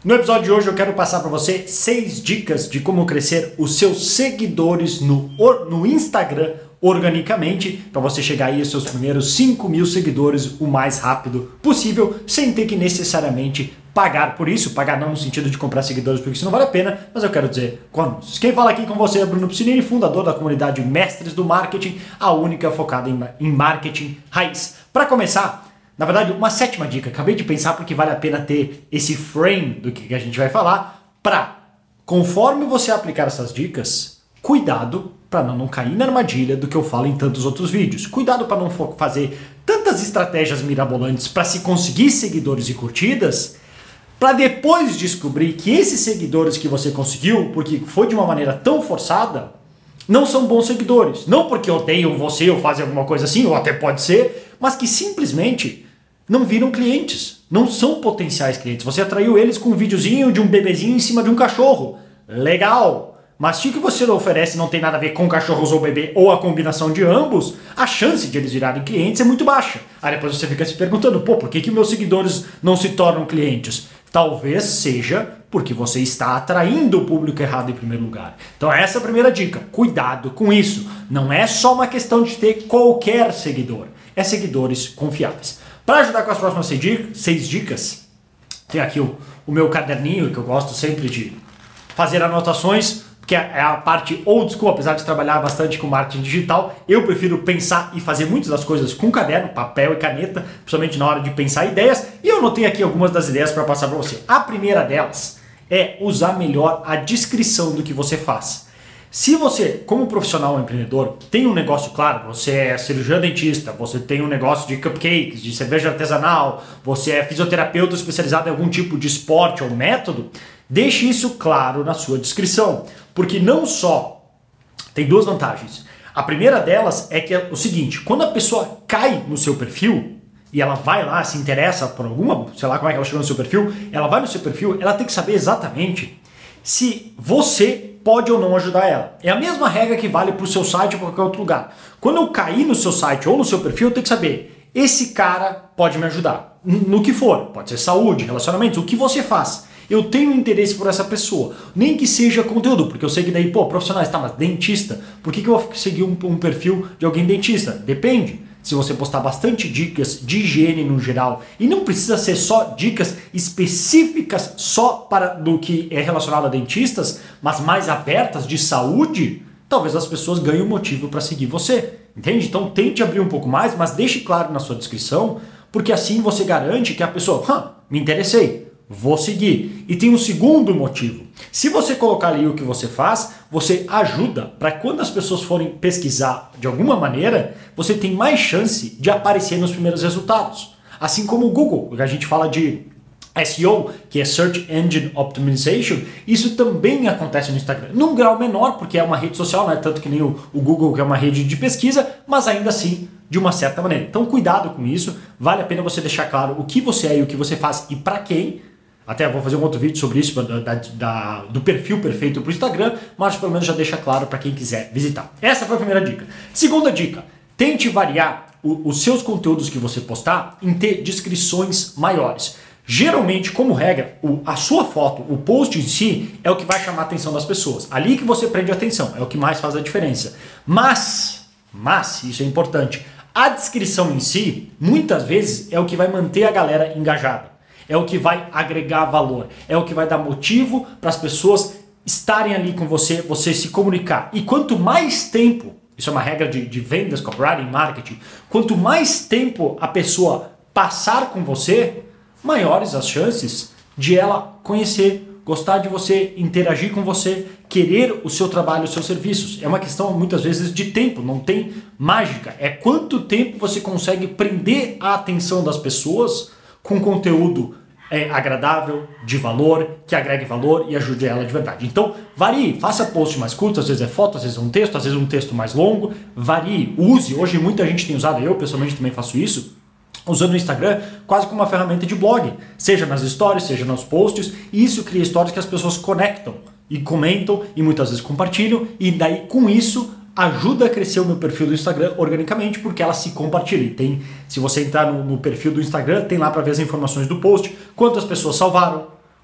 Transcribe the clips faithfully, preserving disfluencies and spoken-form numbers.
No episódio de hoje eu quero passar para você seis dicas de como crescer os seus seguidores no, no Instagram organicamente, para você chegar aí aos seus primeiros cinco mil seguidores o mais rápido possível, sem ter que necessariamente pagar por isso, pagar não no sentido de comprar seguidores porque isso não vale a pena, mas eu quero dizer com anúncios. Quem fala aqui com você é Bruno Piscinini, fundador da comunidade Mestres do Marketing, a única focada em, em marketing raiz. Para começar, na verdade, uma sétima dica, acabei de pensar porque vale a pena ter esse frame do que a gente vai falar, para, conforme você aplicar essas dicas, cuidado para não, não cair na armadilha do que eu falo em tantos outros vídeos. Cuidado para não fazer tantas estratégias mirabolantes para se conseguir seguidores e curtidas, para depois descobrir que esses seguidores que você conseguiu, porque foi de uma maneira tão forçada, não são bons seguidores. Não porque odeiam você ou fazem alguma coisa assim, ou até pode ser, mas que simplesmente não viram clientes, não são potenciais clientes. Você atraiu eles com um videozinho de um bebezinho em cima de um cachorro. Legal! Mas se o que você oferece não tem nada a ver com cachorros ou bebê ou a combinação de ambos, a chance de eles virarem clientes é muito baixa. Aí depois você fica se perguntando, pô, por que, que meus seguidores não se tornam clientes? Talvez seja porque você está atraindo o público errado em primeiro lugar. Então essa é a primeira dica. Cuidado com isso. Não é só uma questão de ter qualquer seguidor. É seguidores confiáveis. Para ajudar com as próximas seis dicas, tem aqui o, o meu caderninho, que eu gosto sempre de fazer anotações, que é a parte old school, apesar de trabalhar bastante com marketing digital, eu prefiro pensar e fazer muitas das coisas com caderno, papel e caneta, principalmente na hora de pensar ideias, e eu anotei aqui algumas das ideias para passar para você. A primeira delas é usar melhor a descrição do que você faz. Se você, como profissional ou empreendedor, tem um negócio claro, você é cirurgião dentista, você tem um negócio de cupcakes, de cerveja artesanal, você é fisioterapeuta especializado em algum tipo de esporte ou método, deixe isso claro na sua descrição, porque não só tem duas vantagens. A primeira delas é que é o seguinte, quando a pessoa cai no seu perfil e ela vai lá, se interessa por alguma, sei lá como é que ela chegou no seu perfil, ela vai no seu perfil, ela tem que saber exatamente se você pode ou não ajudar ela. É a mesma regra que vale para o seu site ou qualquer outro lugar. Quando eu cair no seu site ou no seu perfil, eu tenho que saber, esse cara pode me ajudar. No que for, pode ser saúde, relacionamentos, o que você faz. Eu tenho interesse por essa pessoa, nem que seja conteúdo, porque eu sei que daí, pô, profissionais, tá, mas dentista, por que, que eu vou seguir um, um perfil de alguém dentista? Depende. Se você postar bastante dicas de higiene no geral, e não precisa ser só dicas específicas só para do que é relacionado a dentistas, mas mais abertas de saúde, talvez as pessoas ganhem um motivo para seguir você, entende? Então tente abrir um pouco mais, mas deixe claro na sua descrição, porque assim você garante que a pessoa, hã, me interessei, vou seguir. E tem um segundo motivo. Se você colocar ali o que você faz, você ajuda para quando as pessoas forem pesquisar de alguma maneira, você tem mais chance de aparecer nos primeiros resultados. Assim como o Google, que a gente fala de S E O, que é Search Engine Optimization, isso também acontece no Instagram. Num grau menor, porque é uma rede social, não é tanto que nem o, o Google, que é uma rede de pesquisa, mas ainda assim, de uma certa maneira. Então cuidado com isso, vale a pena você deixar claro o que você é e o que você faz e para quem. Até vou fazer um outro vídeo sobre isso, da, da, da, do perfil perfeito para o Instagram, mas pelo menos já deixa claro para quem quiser visitar. Essa foi a primeira dica. Segunda dica, tente variar o, os seus conteúdos que você postar em ter descrições maiores. Geralmente, como regra, o, a sua foto, o post em si, é o que vai chamar a atenção das pessoas. Ali que você prende a atenção, é o que mais faz a diferença. Mas, mas, isso é importante, a descrição em si, muitas vezes, é o que vai manter a galera engajada. É o que vai agregar valor, é o que vai dar motivo para as pessoas estarem ali com você, você se comunicar. E quanto mais tempo, isso é uma regra de, de vendas, copywriting, marketing, quanto mais tempo a pessoa passar com você, maiores as chances de ela conhecer, gostar de você, interagir com você, querer o seu trabalho, os seus serviços. É uma questão muitas vezes de tempo, não tem mágica. É quanto tempo você consegue prender a atenção das pessoas com conteúdo é, agradável, de valor, que agregue valor e ajude ela de verdade. Então, varie, faça post mais curto, às vezes é foto, às vezes é um texto, às vezes é um texto mais longo, varie, use. Hoje muita gente tem usado, eu pessoalmente também faço isso, usando o Instagram quase como uma ferramenta de blog, seja nas stories, seja nos posts, e isso cria histórias que as pessoas conectam e comentam e muitas vezes compartilham, e daí com isso ajuda a crescer o meu perfil do Instagram organicamente, porque ela se compartilha. Tem, se você entrar no, no perfil do Instagram, tem lá para ver as informações do post, quantas pessoas salvaram,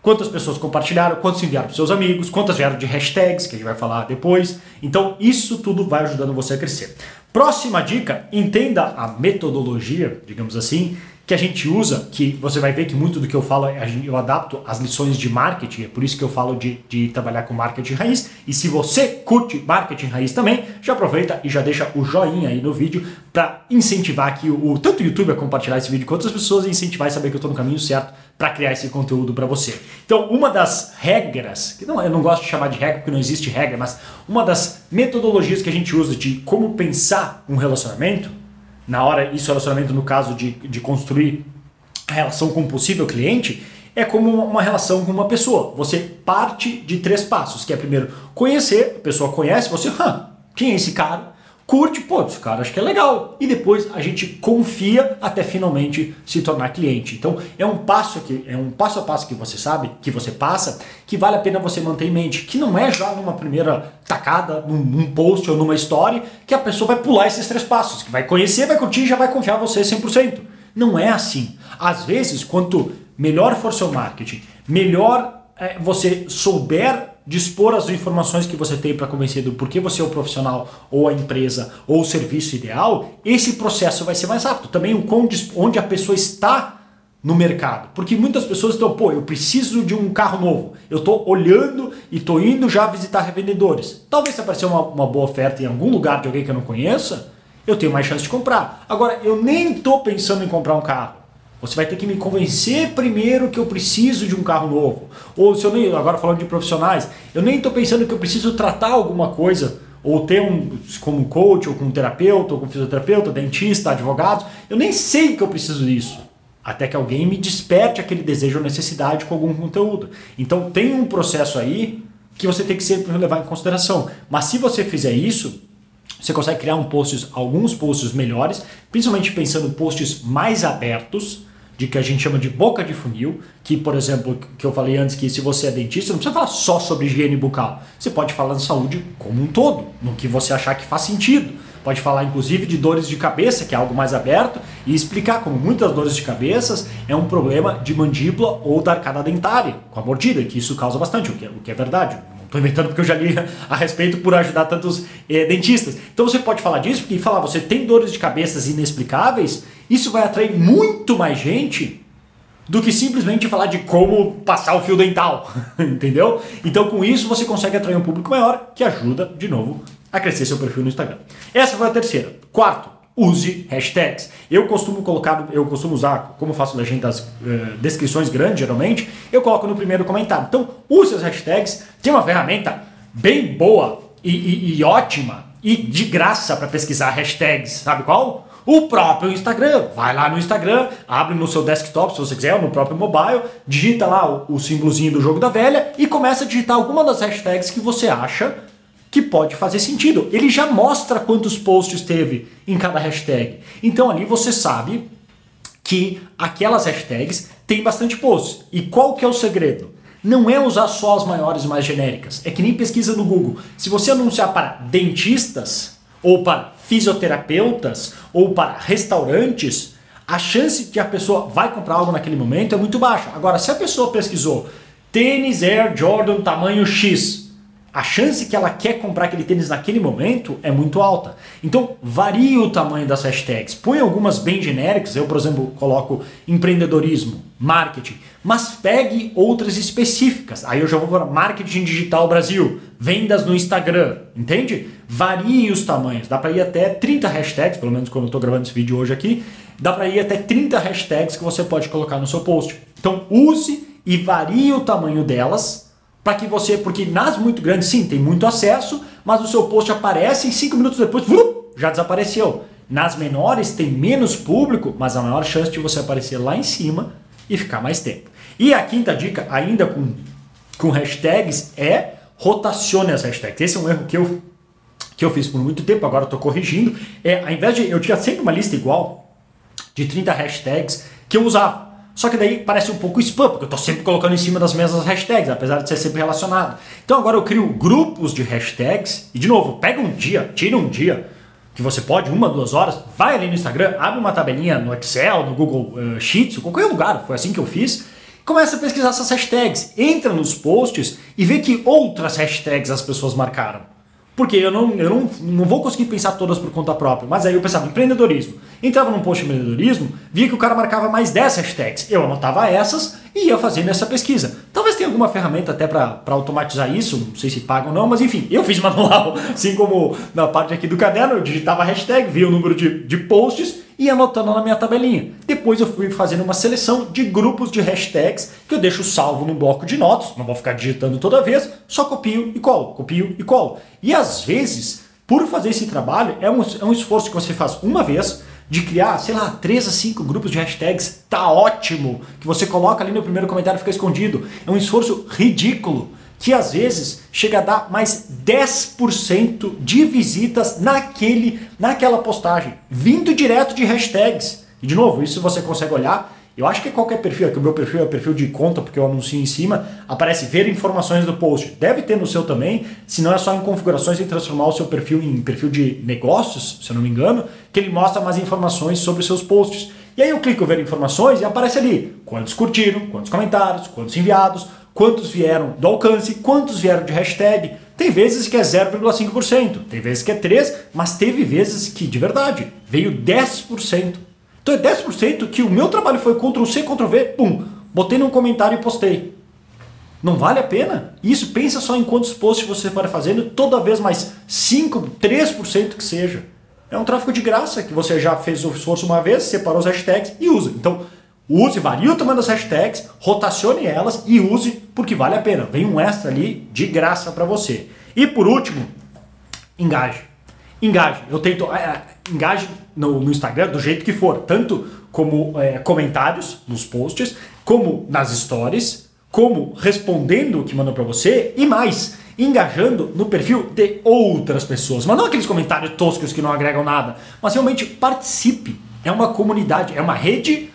quantas pessoas compartilharam, quantos enviaram para seus amigos, quantas vieram de hashtags, que a gente vai falar depois. Então isso tudo vai ajudando você a crescer. Próxima dica, entenda a metodologia, digamos assim, que a gente usa, que você vai ver que muito do que eu falo, eu adapto às lições de marketing, é por isso que eu falo de, de trabalhar com marketing raiz. E se você curte marketing raiz também, já aproveita e já deixa o joinha aí no vídeo para incentivar aqui o, tanto o YouTube a compartilhar esse vídeo com outras pessoas e incentivar e saber que eu estou no caminho certo para criar esse conteúdo para você. Então, uma das regras, que não, eu não gosto de chamar de regra porque não existe regra, mas uma das metodologias que a gente usa de como pensar um relacionamento, na hora, isso é relacionamento no caso de, de construir a relação com um possível cliente, é como uma relação com uma pessoa. Você parte de três passos, que é primeiro conhecer, a pessoa conhece, você, ah, quem é esse cara? Curte, pô, esse cara acho que é legal. E depois a gente confia até finalmente se tornar cliente. Então é um passo aqui, é um passo a passo que você sabe, que você passa, que vale a pena você manter em mente. Que não é já numa primeira tacada, num, num post ou numa story, que a pessoa vai pular esses três passos. Que vai conhecer, vai curtir e já vai confiar em você cem por cento. Não é assim. Às vezes, quanto melhor for seu marketing, melhor é, você souber dispor as informações que você tem para convencer do porquê você é o profissional ou a empresa ou o serviço ideal, esse processo vai ser mais rápido. Também o onde a pessoa está no mercado. Porque muitas pessoas estão, pô, eu preciso de um carro novo. Eu estou olhando e estou indo já visitar revendedores. Talvez se aparecer uma, uma boa oferta em algum lugar de alguém que eu não conheça, eu tenho mais chance de comprar. Agora, eu nem estou pensando em comprar um carro. Você vai ter que me convencer primeiro que eu preciso de um carro novo. Ou se eu nem, agora falando de profissionais, eu nem estou pensando que eu preciso tratar alguma coisa, ou ter um como coach, ou como terapeuta, ou como fisioterapeuta, dentista, advogado. Eu nem sei que eu preciso disso. Até que alguém me desperte aquele desejo ou necessidade com algum conteúdo. Então tem um processo aí que você tem que sempre levar em consideração. Mas se você fizer isso, você consegue criar um posts, alguns posts melhores, principalmente pensando em posts mais abertos, de que a gente chama de boca de funil, que, por exemplo, que eu falei antes, que se você é dentista, não precisa falar só sobre higiene bucal. Você pode falar de saúde como um todo, no que você achar que faz sentido. Pode falar, inclusive, de dores de cabeça, que é algo mais aberto, e explicar como muitas dores de cabeça é um problema de mandíbula ou da arcada dentária, com a mordida, que isso causa bastante, o que é, o que é verdade. Estou inventando porque eu já li a respeito por ajudar tantos eh, dentistas. Então você pode falar disso, porque falar você tem dores de cabeça inexplicáveis, isso vai atrair muito mais gente do que simplesmente falar de como passar o fio dental, entendeu? Então com isso você consegue atrair um público maior que ajuda, de novo, a crescer seu perfil no Instagram. Essa foi a terceira. Quarto, use hashtags. Eu costumo colocar, eu costumo usar, como eu faço legendas, uh, descrições grandes geralmente, eu coloco no primeiro comentário. Então use as hashtags, tem uma ferramenta bem boa e, e, e ótima e de graça para pesquisar hashtags, sabe qual? O próprio Instagram. Vai lá no Instagram, abre no seu desktop, se você quiser, ou no próprio mobile, digita lá o, o símbolozinho do jogo da velha e começa a digitar alguma das hashtags que você acha que pode fazer sentido. Ele já mostra quantos posts teve em cada hashtag. Então ali você sabe que aquelas hashtags têm bastante posts. E qual que é o segredo? Não é usar só as maiores e mais genéricas. É que nem pesquisa no Google. Se você anunciar para dentistas, ou para fisioterapeutas, ou para restaurantes, a chance de que a pessoa vai comprar algo naquele momento é muito baixa. Agora, se a pessoa pesquisou tênis Air Jordan tamanho X, a chance que ela quer comprar aquele tênis naquele momento é muito alta. Então, varie o tamanho das hashtags. Põe algumas bem genéricas. Eu, por exemplo, coloco empreendedorismo, marketing. Mas pegue outras específicas. Aí eu já vou para marketing digital Brasil. Vendas no Instagram. Entende? Varie os tamanhos. Dá para ir até trinta hashtags, pelo menos quando eu estou gravando esse vídeo hoje aqui. Dá para ir até trinta hashtags que você pode colocar no seu post. Então, use e varie o tamanho delas. Para que você, porque nas muito grandes, sim, tem muito acesso, mas o seu post aparece e cinco minutos depois, já desapareceu. Nas menores tem menos público, mas a maior chance de você aparecer lá em cima e ficar mais tempo. E a quinta dica, ainda com, com hashtags, é rotacione as hashtags. Esse é um erro que eu, que eu fiz por muito tempo, agora estou corrigindo. É, ao invés de, eu tinha sempre uma lista igual de trinta hashtags que eu usava. Só que daí parece um pouco spam, porque eu estou sempre colocando em cima das mesmas hashtags, apesar de ser sempre relacionado. Então agora eu crio grupos de hashtags, e de novo, pega um dia, tira um dia, que você pode, uma, duas horas, vai ali no Instagram, abre uma tabelinha no Excel, no Google uh, Sheets, em qualquer lugar, foi assim que eu fiz, Começa a pesquisar essas hashtags, entra nos posts e vê que outras hashtags as pessoas marcaram. Porque eu não, eu não, não vou conseguir pensar todas por conta própria, mas aí eu pensava em empreendedorismo. Entrava num post de empreendedorismo, via que o cara marcava mais dez hashtags. Eu anotava essas e ia fazendo essa pesquisa. Talvez tenha alguma ferramenta até para automatizar isso, não sei se paga ou não, mas enfim, eu fiz manual, assim como na parte aqui do caderno, eu digitava hashtag, via o número de, de posts e ia anotando na minha tabelinha. Depois eu fui fazendo uma seleção de grupos de hashtags que eu deixo salvo no bloco de notas, não vou ficar digitando toda vez, só copio e colo, copio e colo. E às vezes, por fazer esse trabalho, é um, é um esforço que você faz uma vez, de criar, sei lá, três a cinco grupos de hashtags, tá ótimo, que você coloca ali no primeiro comentário e fica escondido. É um esforço ridículo, que às vezes chega a dar mais dez por cento de visitas naquele, naquela postagem, vindo direto de hashtags. E de novo, isso você consegue olhar. Eu acho que qualquer perfil, que o meu perfil é perfil de conta, porque eu anuncio em cima, aparece ver informações do post. Deve ter no seu também, se não é só em configurações em transformar o seu perfil em perfil de negócios, se eu não me engano, que ele mostra mais informações sobre os seus posts. E aí eu clico ver informações e aparece ali quantos curtiram, quantos comentários, quantos enviados, quantos vieram do alcance, quantos vieram de hashtag. Tem vezes que é zero vírgula cinco por cento, tem vezes que é três por cento, mas teve vezes que, de verdade, veio dez por cento. Então é dez por cento que o meu trabalho foi control C, control V, pum, botei num comentário e postei. Não vale a pena? Isso, pensa só em quantos posts você vai fazendo, toda vez mais cinco, três por cento que seja. É um tráfego de graça que você já fez o esforço uma vez, separou as hashtags e usa. Então, use, varie o tamanho das hashtags, rotacione elas e use porque vale a pena. Vem um extra ali de graça para você. E por último, engaje. Engaje. Eu tento... É, engaje no, no Instagram do jeito que for, tanto como é, comentários nos posts, como nas stories, como respondendo o que mandam para você e mais, engajando no perfil de outras pessoas. Mas não aqueles comentários toscos que não agregam nada, mas realmente participe. É uma comunidade, é uma rede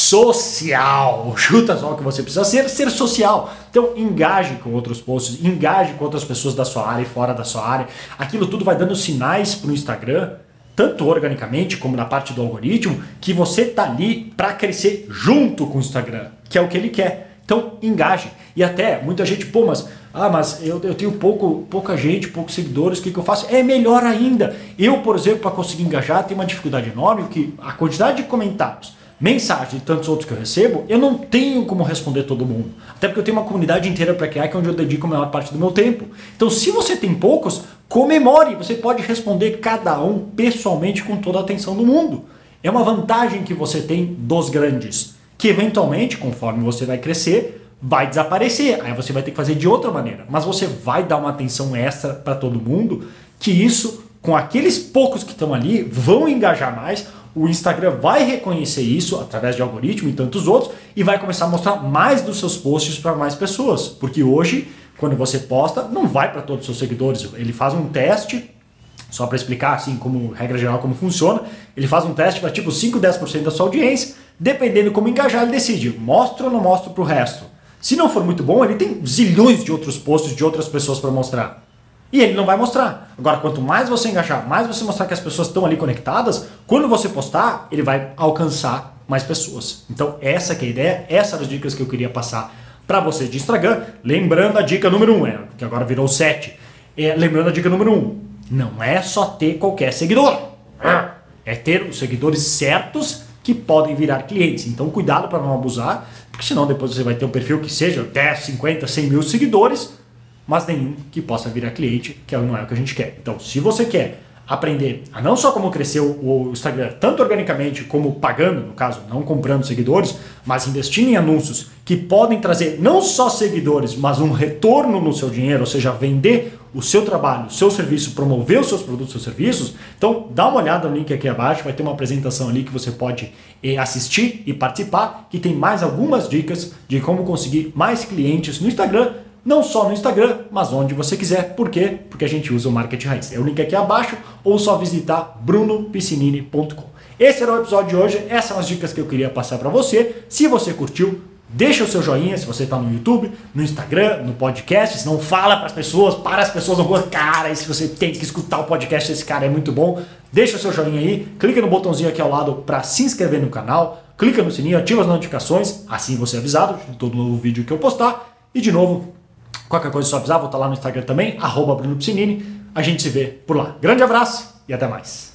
social. Chuta só o que você precisa ser, ser social. Então engaje com outros posts, engaje com outras pessoas da sua área e fora da sua área. Aquilo tudo vai dando sinais para o Instagram, tanto organicamente como na parte do algoritmo, que você está ali para crescer junto com o Instagram, que é o que ele quer. Então engaje. E até muita gente, pô, mas, ah, mas eu, eu tenho pouco, pouca gente, poucos seguidores, o que, que eu faço? É melhor ainda. Eu, por exemplo, para conseguir engajar, tenho uma dificuldade enorme, que a quantidade de comentários, mensagens e tantos outros que eu recebo, eu não tenho como responder todo mundo. Até porque eu tenho uma comunidade inteira para criar, que é onde eu dedico a maior parte do meu tempo. Então, se você tem poucos, comemore. Você pode responder cada um pessoalmente com toda a atenção do mundo. É uma vantagem que você tem dos grandes, que eventualmente, conforme você vai crescer, vai desaparecer. Aí você vai ter que fazer de outra maneira. Mas você vai dar uma atenção extra para todo mundo, que isso, com aqueles poucos que estão ali, vão engajar mais. O Instagram vai reconhecer isso através de algoritmo e tantos outros e vai começar a mostrar mais dos seus posts para mais pessoas. Porque hoje, quando você posta, não vai para todos os seus seguidores. Ele faz um teste, só para explicar assim, como regra geral como funciona, ele faz um teste para tipo cinco, dez por cento da sua audiência. Dependendo como engajar, ele decide, mostra ou não mostra para o resto. Se não for muito bom, ele tem zilhões de outros posts de outras pessoas para mostrar. E ele não vai mostrar. Agora, quanto mais você engajar, mais você mostrar que as pessoas estão ali conectadas, quando você postar, ele vai alcançar mais pessoas. Então, essa que é a ideia, essas são as dicas que eu queria passar para vocês de Instagram. Lembrando a dica número um, é, que agora virou sete. É, lembrando a dica número um, não é só ter qualquer seguidor. É ter os seguidores certos que podem virar clientes. Então, cuidado para não abusar, porque senão depois você vai ter um perfil que seja dez, cinquenta, cem mil seguidores, mas nenhum que possa virar cliente, que não é o que a gente quer. Então, se você quer aprender a não só como crescer o Instagram, tanto organicamente como pagando, no caso, não comprando seguidores, mas investindo em anúncios que podem trazer não só seguidores, mas um retorno no seu dinheiro, ou seja, vender o seu trabalho, o seu serviço, promover os seus produtos, seus serviços, então dá uma olhada no link aqui abaixo, vai ter uma apresentação ali que você pode eh, assistir e participar, que tem mais algumas dicas de como conseguir mais clientes no Instagram, não só no Instagram, mas onde você quiser. Por quê? Porque a gente usa o Marketing Raiz. É o link aqui abaixo ou só visitar bruno piscinini ponto com. Esse era o episódio de hoje. Essas são as dicas que eu queria passar para você. Se você curtiu, deixa o seu joinha se você está no YouTube, no Instagram, no podcast. Se não, fala para as pessoas, para as pessoas não falar, cara, se você tem que escutar o podcast, esse cara é muito bom. Deixa o seu joinha aí, clica no botãozinho aqui ao lado para se inscrever no canal. clica no sininho, ativa as notificações, assim você é avisado de todo novo vídeo que eu postar. E de novo, qualquer coisa é só avisar, vou estar lá no Instagram também, arroba Bruno Piscinini. A gente se vê por lá. Grande abraço e até mais.